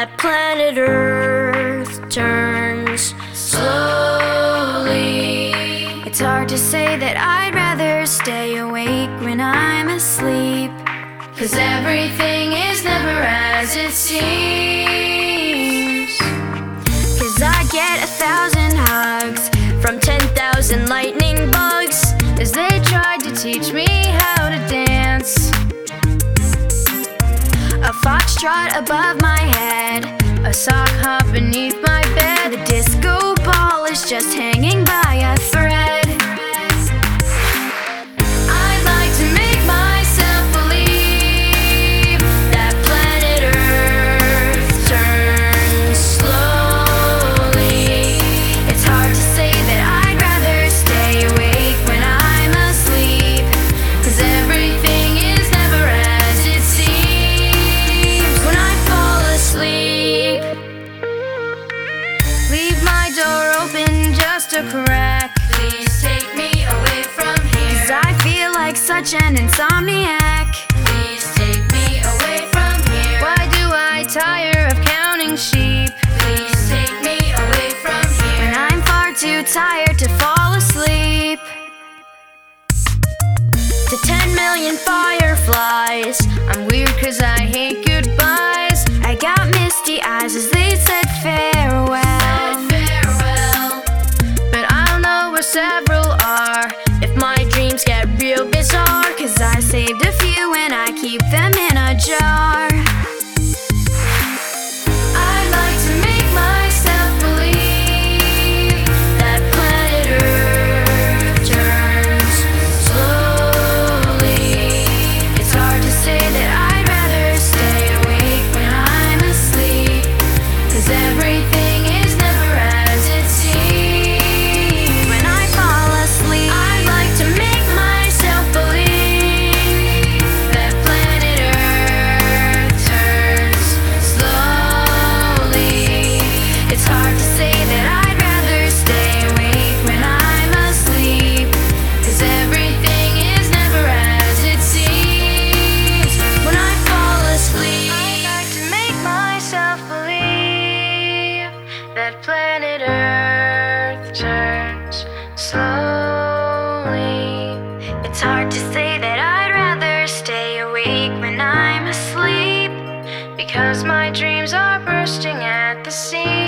that planet Earth turns slowly. It's hard to say that I'd rather stay awake when I'm asleep, 'cause everything is never as it seems. 'Cause I get 1,000 hugs from 10,000 lightning bugs as they tried to teach me how to dance. A foxtrot above my head, a sock hop beneath my bed. The disco ball is just hanging by a thread. I'd like to make myself believe that planet Earth turns slowly. It's hard to say that I'd rather stay awake when I'm asleep, 'cause everything is never as it seems. When I fall asleep, leave my door open just a crack. Please take me away from here, 'cause I feel like such an insomniac. Please take me away from here. Why do I tire of counting sheep? Please take me away from here. When I'm far too tired to fall asleep. To 10 million fireflies, I'm weird 'cause I hate goodbyes. I got misty eyes as they said farewell. But I'll know where several are if my dreams get real bizarre, 'cause I saved a few and I keep them in a jar. I'd like to make myself believe that planet Earth turns slowly. It's hard to say that I'd rather stay awake when I'm asleep, 'cause everything is never as it seems. When I fall asleep, I'd like to make myself believe that planet Earth turns slowly. It's hard to say that I'd rather stay awake when I'm asleep, 'cause everything is never as it seems. When I fall asleep, I'd like to make myself believe that planet Earth turns slowly. It's hard to say that I'd rather stay awake when I'm asleep, because my dreams are bursting at the seams.